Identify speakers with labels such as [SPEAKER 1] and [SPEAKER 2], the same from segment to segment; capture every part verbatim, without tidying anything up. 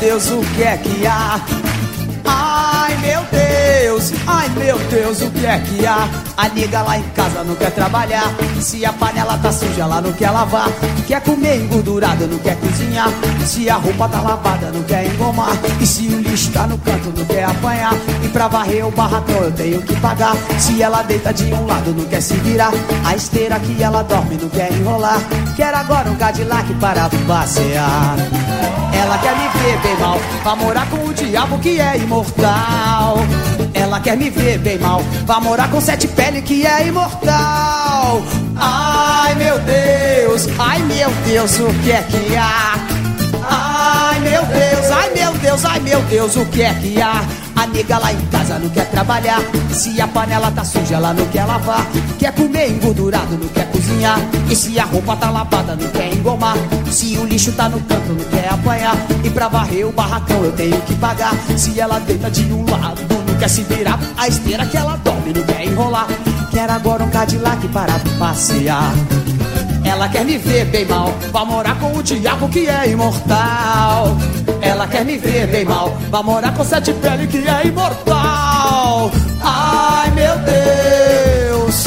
[SPEAKER 1] Deus, o que é que há? Ai, meu Deus, ai, meu Deus, o que é que há? A nega lá em casa não quer trabalhar. Se a panela tá suja, ela não quer lavar. Quer comer engordurado, não quer cozinhar. Se a roupa tá lavada, não quer engomar. E se o lixo tá no canto, não quer apanhar. E pra varrer o barracão eu tenho que pagar. Se ela deita de um lado, não quer se virar. A esteira que ela dorme, não quer enrolar. Quer agora um Cadillac para passear. Ela quer me ver bem mal, vai morar com o diabo que é imortal. Ela quer me ver bem mal, vai morar com sete pele que é imortal. Ai, meu Deus, ai, meu Deus, o que é que há? Ai, meu Deus, ai, meu Deus, ai, meu Deus, o que é que há? A nega lá em casa não quer trabalhar. Se a panela tá suja, ela não quer lavar. Quer comer engordurado, não quer cozinhar. E se a roupa tá lavada, não quer engomar. Se o lixo tá no canto, não quer apanhar. E pra varrer o barracão eu tenho que pagar. Se ela deita de um lado, não quer se virar. A esteira que ela dorme, não quer enrolar. Quer agora um Cadillac para passear. Ela quer me ver bem mal, vai morar com o diabo que é imortal. Ela quer me ver bem mal, vai morar com sete pele que é imortal. Ai, meu Deus.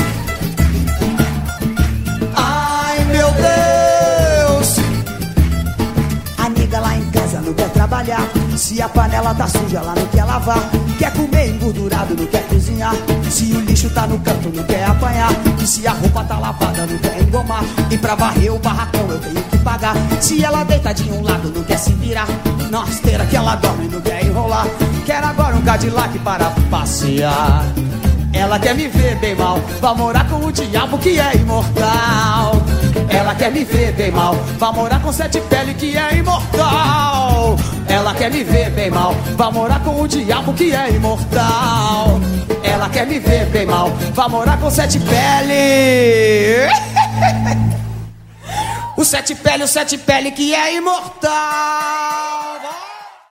[SPEAKER 1] Ai, meu Deus. A nega lá em casa não quer trabalhar. Se a panela tá suja, ela não quer lavar. Quer comer engordurado, não quer cozinhar. Se o lixo tá no canto, não quer apanhar. E se a roupa tá lavada, não quer engomar. E pra varrer o barracão eu tenho que pagar. Se ela deita de um lado, não quer se virar. Na esteira que ela dorme, não quer enrolar. Quer agora um Cadillac para passear. Ela quer me ver bem mal, vai morar com o diabo que é imortal. Ela quer me ver bem mal, vai morar com sete pele que é imortal. Ela quer me ver bem mal, vai morar com o diabo que é imortal. Ela quer me ver bem mal, vai morar com sete pele. O sete pele, o sete pele que é imortal.